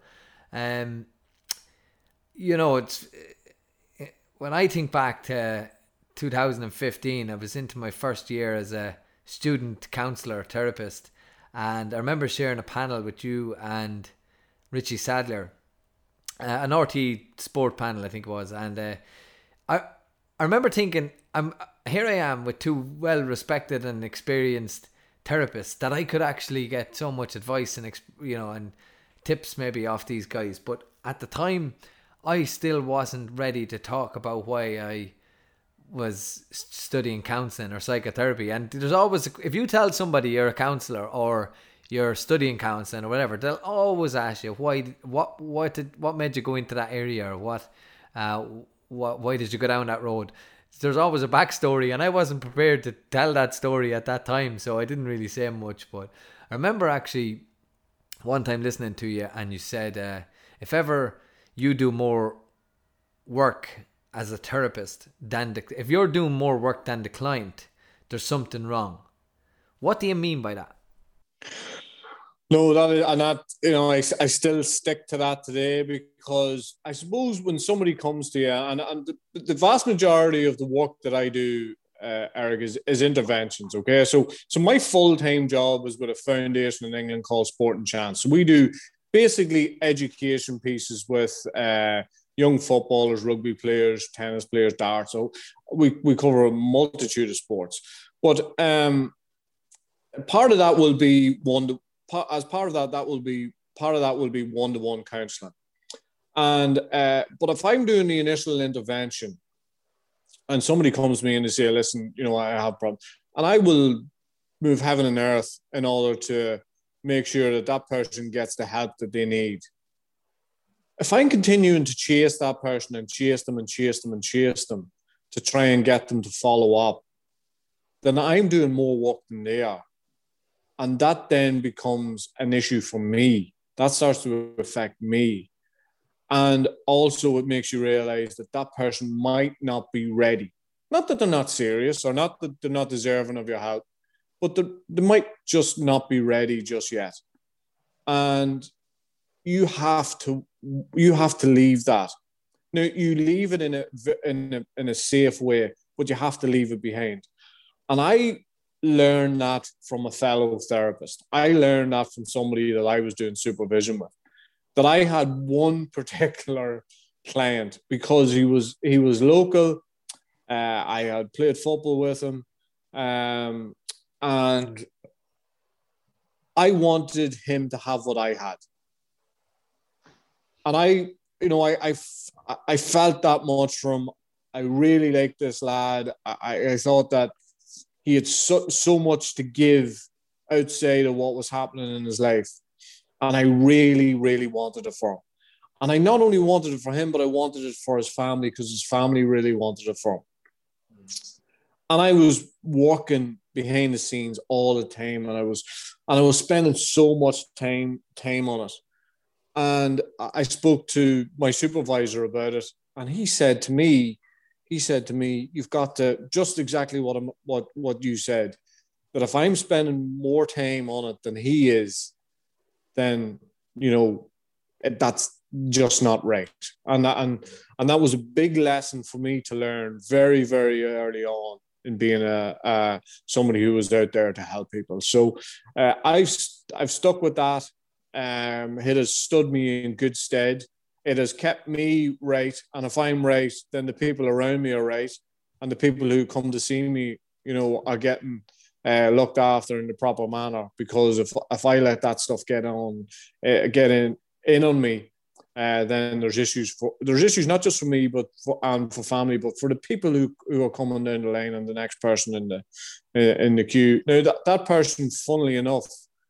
It's, when I think back to 2015, I was into my first year as a student counsellor therapist, and I remember sharing a panel with you and Richie Sadler, an RT sport panel, I think it was, and I remember thinking, here I am with two well respected and experienced therapists, that I could actually get so much advice and and tips maybe off these guys. But at the time, I still wasn't ready to talk about why I was studying counselling or psychotherapy. And there's always, if you tell somebody you're a counsellor or you're studying counselling or whatever, they'll always ask you what made you go into that area, or why did you go down that road. There's always a backstory, and I wasn't prepared to tell that story at that time, so I didn't really say much. But I remember actually one time listening to you, and you said, if ever you do more work as a therapist if you're doing more work than the client, there's something wrong. What do you mean by that? No, I still stick to that today, because I suppose when somebody comes to you, and the vast majority of the work that I do, Eric, is interventions. Okay, so my full-time job is with a foundation in England called Sport and Chance. So we do basically education pieces with young footballers, rugby players, tennis players, darts. So we cover a multitude of sports, but part of that will be one-to-one counselling. And but if I'm doing the initial intervention and somebody comes to me and they say, listen, I have a problem, and I will move heaven and earth in order to make sure that person gets the help that they need. If I'm continuing to chase that person and chase them to try and get them to follow up, then I'm doing more work than they are. And that then becomes an issue for me. That starts to affect me. And also it makes you realize that person might not be ready. Not that they're not serious, or not that they're not deserving of your help, but they might just not be ready just yet. And you have to leave that. Now, you leave it in a safe way, but you have to leave it behind. And I learned that from a fellow therapist. I learned that from somebody that I was doing supervision with. That I had one particular client, because he was local. I had played football with him, and I wanted him to have what I had. And I felt that much from. I really liked this lad. I thought that he had so much to give outside of what was happening in his life. And I really, really wanted it for him. And I not only wanted it for him, but I wanted it for his family, because his family really wanted it for him. And I was working behind the scenes all the time, and I was spending so much time on it. And I spoke to my supervisor about it, and he said to me, you've got to, just exactly what you said, that if I'm spending more time on it than he is, then, that's just not right. And that was a big lesson for me to learn very, very early on in being somebody who was out there to help people. So I've stuck with that. It has stood me in good stead. It has kept me right. And if I'm right, then the people around me are right. And the people who come to see me, are getting looked after in the proper manner. Because if I let that stuff get in on me, then there's issues not just for me, but for family, but for the people who are coming down the line and the next person in the queue. Now that person, funnily enough,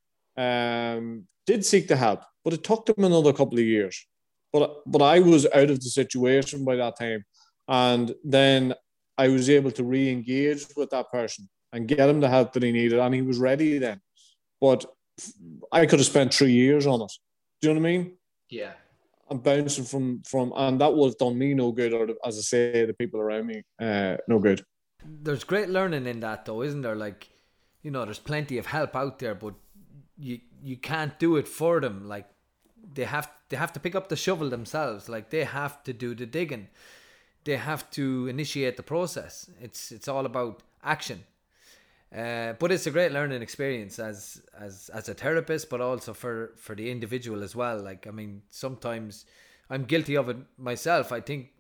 did seek the help, but it took them another couple of years. But I was out of the situation by that time, and then I was able to re-engage with that person and get him the help that he needed, and he was ready then. But I could have spent 3 years on it. Do you know what I mean? Yeah. I'm bouncing from, and that would have done me no good, or as I say, the people around me, no good. There's great learning in that, though, isn't there? Like, there's plenty of help out there, but you can't do it for them. Like, they have to pick up the shovel themselves. Like, they have to do the digging. They have to initiate the process. It's all about action. But it's a great learning experience as a therapist, but also for the individual as well. Like, I mean, sometimes I'm guilty of it myself. I think,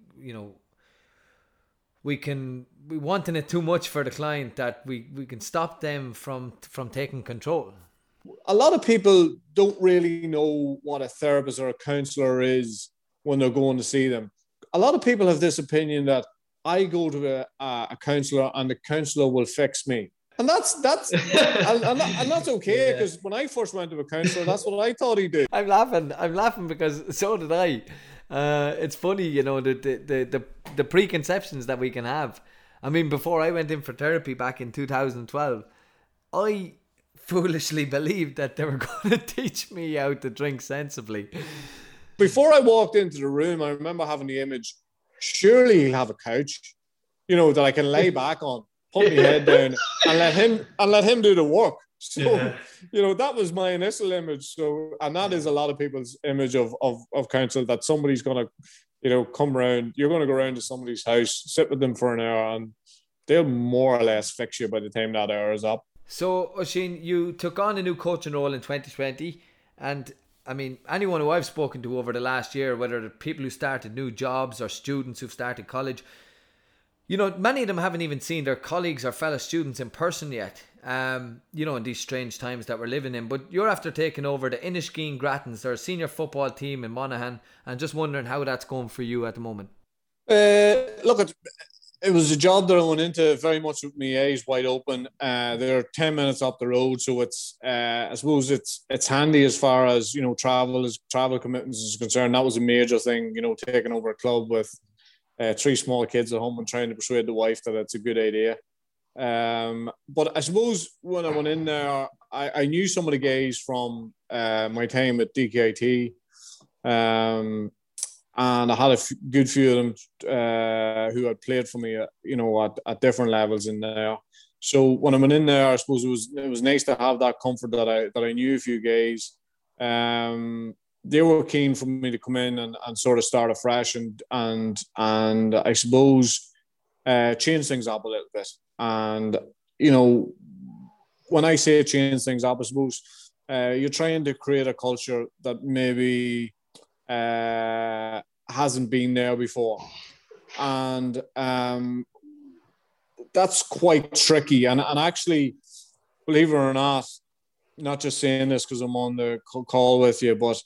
we wanting it too much for the client, that we can stop them from taking control. A lot of people don't really know what a therapist or a counsellor is when they're going to see them. A lot of people have this opinion that I go to a counsellor and the counsellor will fix me. And that's okay, because when I first went to a counsellor, that's what I thought he'd do. I'm laughing because so did I. It's funny, you know, the preconceptions that we can have. I mean, before I went in for therapy back in 2012, I foolishly believed that they were going to teach me how to drink sensibly. Before I walked into the room, I remember having the image, surely he'll have a couch, you know, that I can lay back on, put my head down and let him do the work. So, you know, that was my initial image. So, and that is a lot of people's image of counsel, that somebody's going to, you know, come around, you're going to go around to somebody's house, sit with them for an hour, and they'll more or less fix you by the time that hour is up. So, Oisín, you took on a new coaching role in 2020, and I mean, anyone who I've spoken to over the last year, whether they're people who started new jobs or students who've started college, you know, many of them haven't even seen their colleagues or fellow students in person yet, you know, in these strange times that we're living in. But you're after taking over the Inniskeen Gratans, their senior football team in Monaghan, and just wondering how that's going for you at the moment. Look, it was a job that I went into very much with my eyes wide open. They're 10 minutes up the road, so it's I suppose it's handy as far as, you know, travel commitments is concerned. That was a major thing, you know, taking over a club with 3 small kids at home and trying to persuade the wife that it's a good idea. But I suppose when I went in there, I knew some of the guys from my time at DKIT. And I had a good few of them who had played for me, you know, at different levels in there. So when I went in there, I suppose it was nice to have that comfort that I knew a few guys. They were keen for me to come in and sort of start afresh and I suppose change things up a little bit. And, you know, when I say change things up, I suppose you're trying to create a culture that maybe hasn't been there before, and that's quite tricky. And actually, believe it or not just saying this because I'm on the call with you, but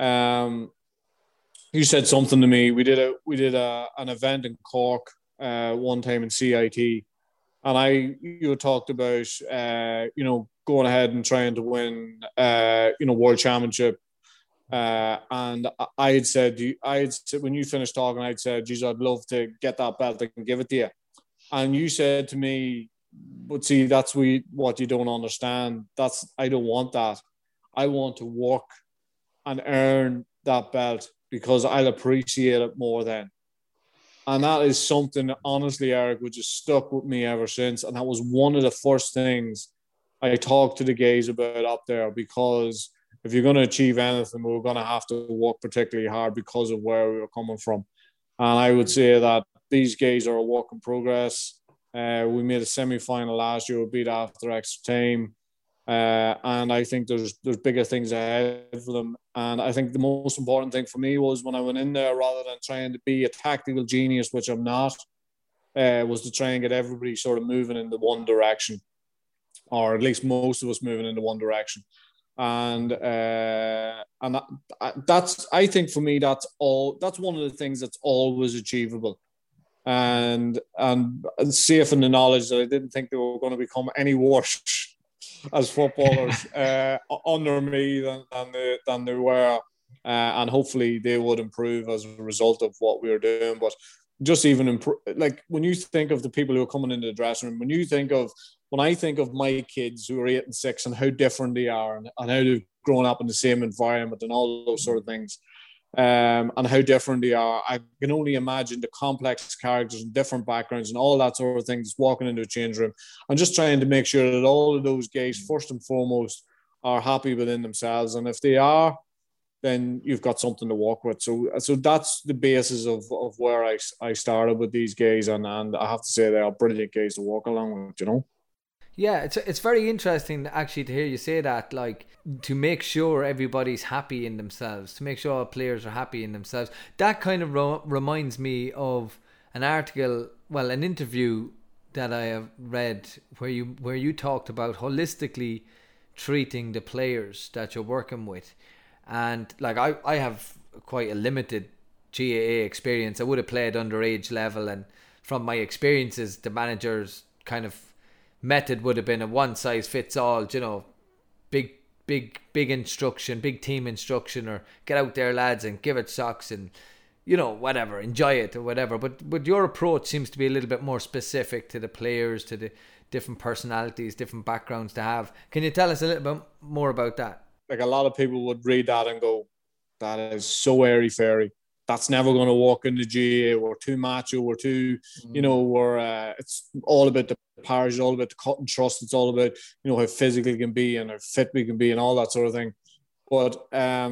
you said something to me. We did an event in Cork one time in CIT, and you talked about you know, going ahead and trying to win you know, world championship. And I had said when you finished talking, I'd said, geez, I'd love to get that belt and give it to you. And you said to me, but see, that's what you don't understand. I don't want that. I want to work and earn that belt because I'll appreciate it more then. And that is something, honestly, Eric, which has stuck with me ever since. And that was one of the first things I talked to the guys about up there, because if you're going to achieve anything, we're going to have to work particularly hard because of where we were coming from. And I would say that these guys are a work in progress. We made a semi-final last year, we beat after extra time. And I think there's bigger things ahead for them. And I think the most important thing for me was when I went in there, rather than trying to be a tactical genius, which I'm not, was to try and get everybody sort of moving in the one direction, or at least most of us moving in the one direction. And that's, I think for me, that's one of the things that's always achievable, and safe in the knowledge that I didn't think they were going to become any worse as footballers under me than they were, and hopefully they would improve as a result of what we were doing. But just even like when you think of the people who are coming into the dressing room, when I think of my kids who are 8 and 6 and how different they are, and how they've grown up in the same environment and all those sort of things, and how different they are, I can only imagine the complex characters and different backgrounds and all that sort of things walking into a change room. I'm just trying to make sure that all of those guys, first and foremost, are happy within themselves. And if they are, then you've got something to work with. So that's the basis of where I started with these guys. And I have to say they are brilliant guys to walk along with, you know. Yeah, it's very interesting actually to hear you say that, like, to make sure everybody's happy in themselves, to make sure all players are happy in themselves. That kind of reminds me of an interview that I have read where you talked about holistically treating the players that you're working with. And like I have quite a limited GAA experience. I would have played underage level, and from my experiences, the managers kind of method would have been a one size fits all, you know, big instruction, big team instruction, or get out there lads and give it socks and, you know, whatever, enjoy it or whatever. But your approach seems to be a little bit more specific to the players, to the different personalities, different backgrounds to have. Can you tell us a little bit more about that? Like, a lot of people would read that and go, that is so airy-fairy. That's never going to work in the GAA. We're too macho. We're too, you know, it's all about the parish, it's all about the cut and trust. It's all about, you know, how physical we can be and how fit we can be and all that sort of thing. But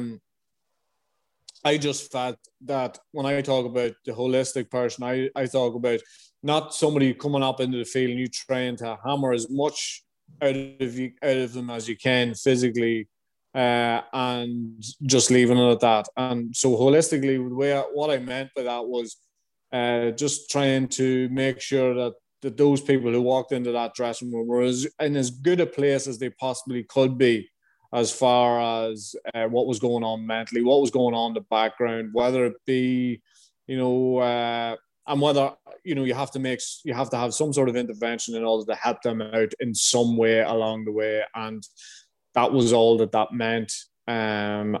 I just felt that when I talk about the holistic person, I talk about not somebody coming up into the field and you trying to hammer as much out of them as you can physically, and just leaving it at that. And so holistically, what I meant by that was just trying to make sure that those people who walked into that dressing room were in as good a place as they possibly could be, as far as what was going on mentally, what was going on in the background, whether it be, you know, and whether, you know, you have to have some sort of intervention in order to help them out in some way along the way. And that was all that meant. And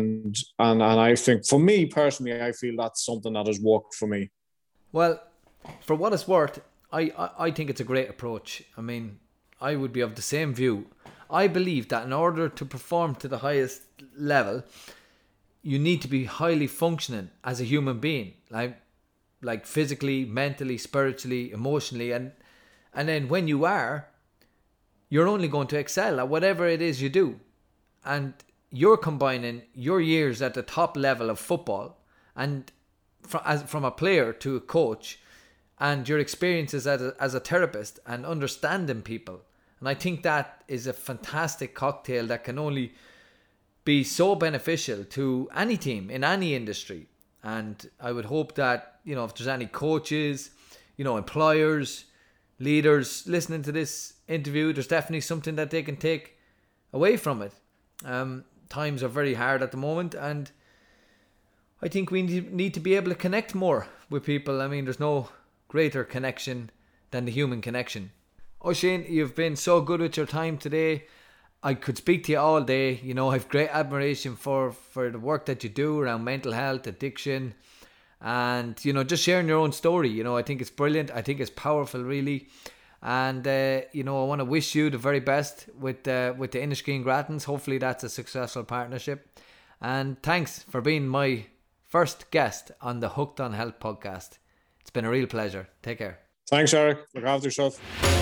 I think, for me personally, I feel that's something that has worked for me. Well, for what it's worth, I think it's a great approach. I mean, I would be of the same view. I believe that in order to perform to the highest level, you need to be highly functioning as a human being, like physically, mentally, spiritually, emotionally, and then when you are, you're only going to excel at whatever it is you do. And you're combining your years at the top level of football and from a player to a coach, and your experiences as a therapist and understanding people. And I think that is a fantastic cocktail that can only be so beneficial to any team in any industry. And I would hope that, you know, if there's any coaches, you know, employers, leaders listening to this interview, there's definitely something that they can take away from it. Times are very hard at the moment, and I think we need to be able to connect more with people. I mean, there's no greater connection than the human connection. Oisín, you've been so good with your time today. I could speak to you all day. You know, I have great admiration for the work that you do around mental health, addiction, and, you know, just sharing your own story. You know, I think it's brilliant. I think it's powerful, really. And, you know, I want to wish you the very best with the Innisgreen Gratans. Hopefully that's a successful partnership. And thanks for being my first guest on the Hooked on Health podcast. It's been a real pleasure. Take care. Thanks, Eric. Look after yourself.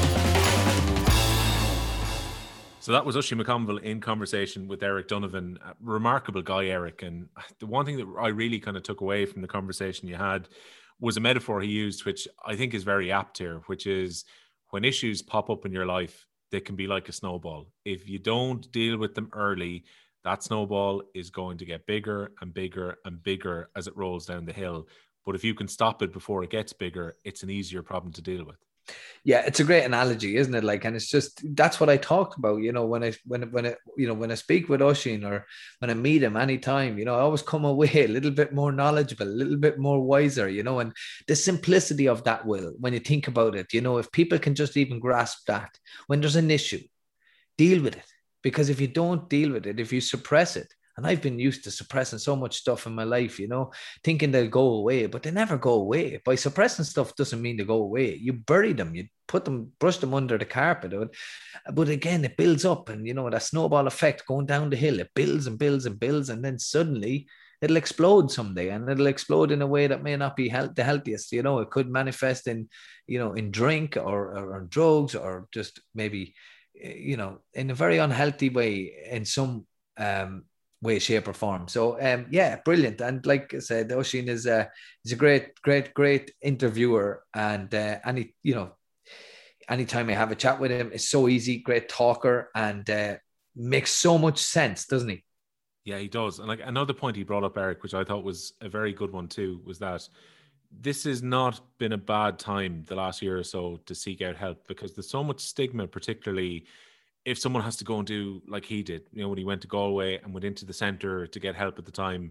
So that was Oisín McConville in conversation with Eric Donovan. A remarkable guy, Eric. And the one thing that I really kind of took away from the conversation you had was a metaphor he used, which I think is very apt here, which is when issues pop up in your life, they can be like a snowball. If you don't deal with them early, that snowball is going to get bigger and bigger and bigger as it rolls down the hill. But if you can stop it before it gets bigger, it's an easier problem to deal with. Yeah, it's a great analogy, isn't it? Like, and it's just, that's what I talked about, you know, when I speak with Oisín or when I meet him anytime, you know, I always come away a little bit more knowledgeable, a little bit more wiser, you know, and the simplicity of that, Will, when you think about it, you know, if people can just even grasp that, when there's an issue, deal with it. Because if you don't deal with it, if you suppress it, and I've been used to suppressing so much stuff in my life, you know, thinking they'll go away, but they never go away. By suppressing stuff doesn't mean they go away. You bury them, you brush them under the carpet. But again, it builds up, and, you know, that snowball effect going down the hill, it builds and builds and builds. And then suddenly it'll explode someday, and it'll explode in a way that may not be the healthiest. You know, it could manifest in, you know, in drink or drugs, or just maybe, you know, in a very unhealthy way in some, way, shape, or form. So yeah, brilliant. And like I said, Oisín is a great interviewer, and anytime I have a chat with him, it's so easy, great talker, and makes so much sense, doesn't he? Yeah, he does. And like another point he brought up, Eric, which I thought was a very good one too, was that this has not been a bad time the last year or so to seek out help, because there's so much stigma, particularly if someone has to go and do like he did, you know, when he went to Galway and went into the centre to get help at the time,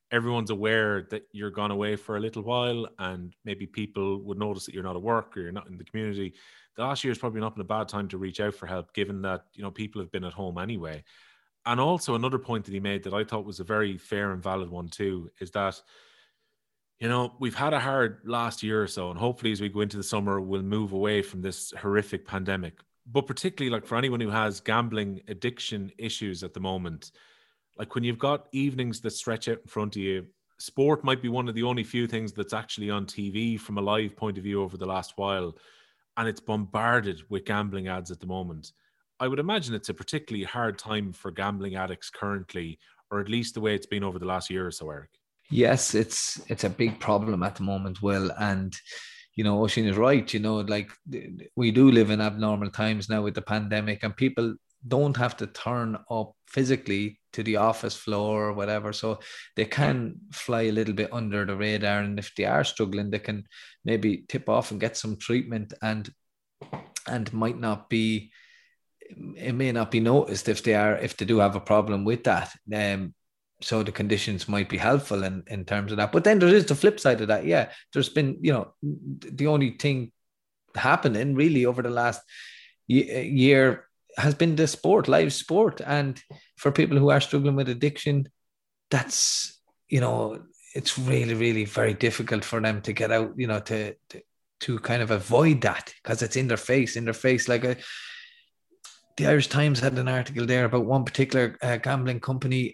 everyone's aware that you're gone away for a little while, and maybe people would notice that you're not at work or you're not in the community. The last year has probably not been a bad time to reach out for help, given that, you know, people have been at home anyway. And also another point that he made that I thought was a very fair and valid one too, is that, you know, we've had a hard last year or so, and hopefully as we go into the summer, we'll move away from this horrific pandemic. But particularly, like, for anyone who has gambling addiction issues at the moment, like when you've got evenings that stretch out in front of you, sport might be one of the only few things that's actually on TV from a live point of view over the last while, and it's bombarded with gambling ads at the moment. I would imagine it's a particularly hard time for gambling addicts currently, or at least the way it's been over the last year or so, Eric. Yes, it's a big problem at the moment, Will. And, you know, Oisin is right. You know, like, we do live in abnormal times now with the pandemic, and people don't have to turn up physically to the office floor or whatever. So they can fly a little bit under the radar. And if they are struggling, they can maybe tip off and get some treatment, and might not be, it may not be noticed if they do have a problem with that. So the conditions might be helpful in terms of that. But then there is the flip side of that. Yeah, there's been, you know, the only thing happening really over the last year has been the sport, live sport. And for people who are struggling with addiction, that's, you know, it's really, really very difficult for them to get out, you know, to kind of avoid that, because it's in their face. Like the Irish Times had an article there about one particular gambling company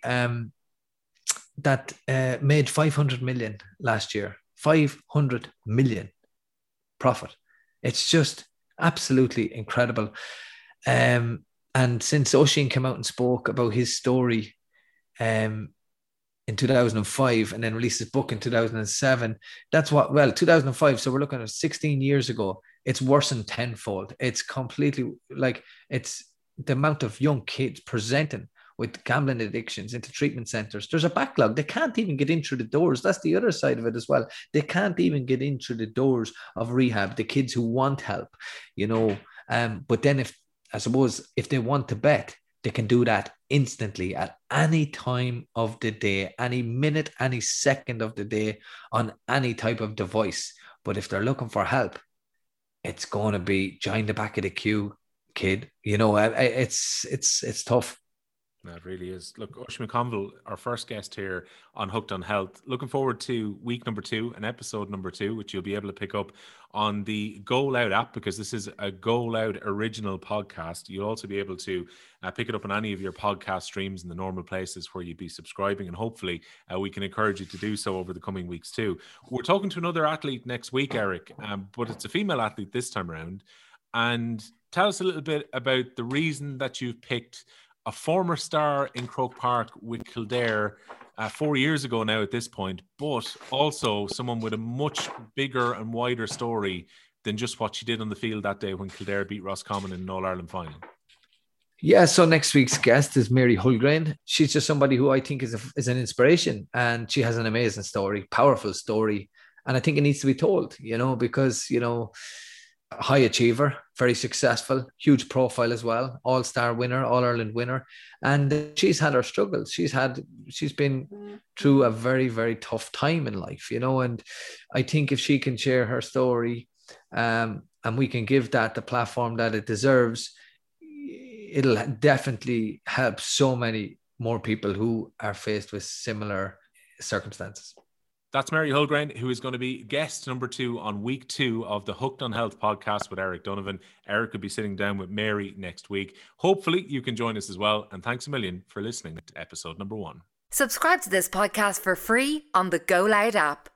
that made 500 million last year. 500 million profit. It's just absolutely incredible. And since Oisin came out and spoke about his story in 2005 and then released his book in 2007, 2005. So we're looking at 16 years ago. It's worsened tenfold. It's completely, like, it's the amount of young kids presenting with gambling addictions into treatment centers. There's a backlog. They can't even get in through the doors. That's the other side of it as well. They can't even get in through the doors of rehab, the kids who want help, you know. But then if they want to bet, they can do that instantly at any time of the day, any minute, any second of the day, on any type of device. But if they're looking for help, it's going to be join the back of the queue, kid. You know, it's tough. That really is. Look, Oisin McConville, our first guest here on Hooked on Health. Looking forward to week number 2 and episode number 2, which you'll be able to pick up on the Go Loud app, because this is a Go Loud original podcast. You'll also be able to pick it up on any of your podcast streams in the normal places where you'd be subscribing, and hopefully we can encourage you to do so over the coming weeks too. We're talking to another athlete next week, Eric, but it's a female athlete this time around. And tell us a little bit about the reason that you've picked a former star in Croke Park with Kildare 4 years ago now at this point, but also someone with a much bigger and wider story than just what she did on the field that day when Kildare beat Roscommon in an All-Ireland final. Yeah, so next week's guest is Mary Hulgrain. She's just somebody who I think is an inspiration, and she has an amazing story, powerful story. And I think it needs to be told, you know, because, you know, high achiever, very successful, huge profile as well, all-star winner, All-Ireland winner. And she's had her struggles. She's been through a very, very tough time in life, you know, and I think if she can share her story and we can give that the platform that it deserves, it'll definitely help so many more people who are faced with similar circumstances. That's Mary Hulgrain, who is going to be guest number 2 on week 2 of the Hooked on Health podcast with Eric Donovan. Eric will be sitting down with Mary next week. Hopefully you can join us as well. And thanks a million for listening to episode number 1. Subscribe to this podcast for free on the Go Loud app.